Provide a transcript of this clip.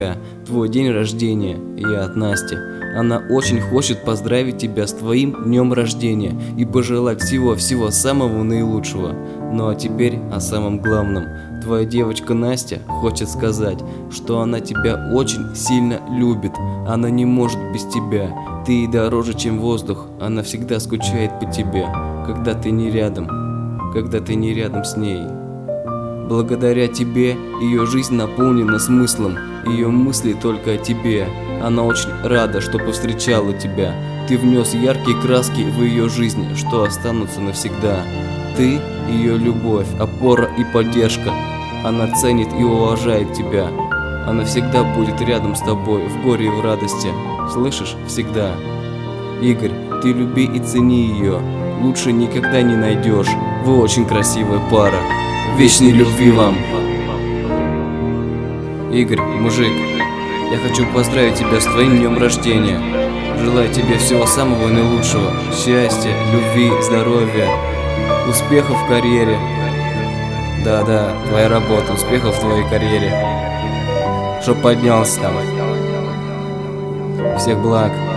Твой день рождения, я от Насти. Она очень хочет поздравить тебя с твоим днем рождения и пожелать всего-всего самого наилучшего. Ну а теперь о самом главном. Твоя девочка Настя хочет сказать, что она тебя очень сильно любит. Она не может без тебя. Ты ей дороже, чем воздух. Она всегда скучает по тебе, когда ты не рядом с ней. Благодаря тебе ее жизнь наполнена смыслом, ее мысли только о тебе. Она очень рада, что повстречала тебя. Ты внес яркие краски в ее жизнь, что останутся навсегда. Ты ее любовь, опора и поддержка. Она ценит и уважает тебя. Она всегда будет рядом с тобой в горе и в радости. Слышишь? Всегда. Игорь, ты люби и цени ее. Лучше никогда не найдешь. Вы очень красивая пара. Вечной любви вам. Игорь, мужик, я хочу поздравить тебя с твоим днем рождения. Желаю тебе всего самого наилучшего. Счастья, любви, здоровья, успехов в карьере. Да, твоя работа, успехов в твоей карьере. Чтоб поднялся там. Всех благ.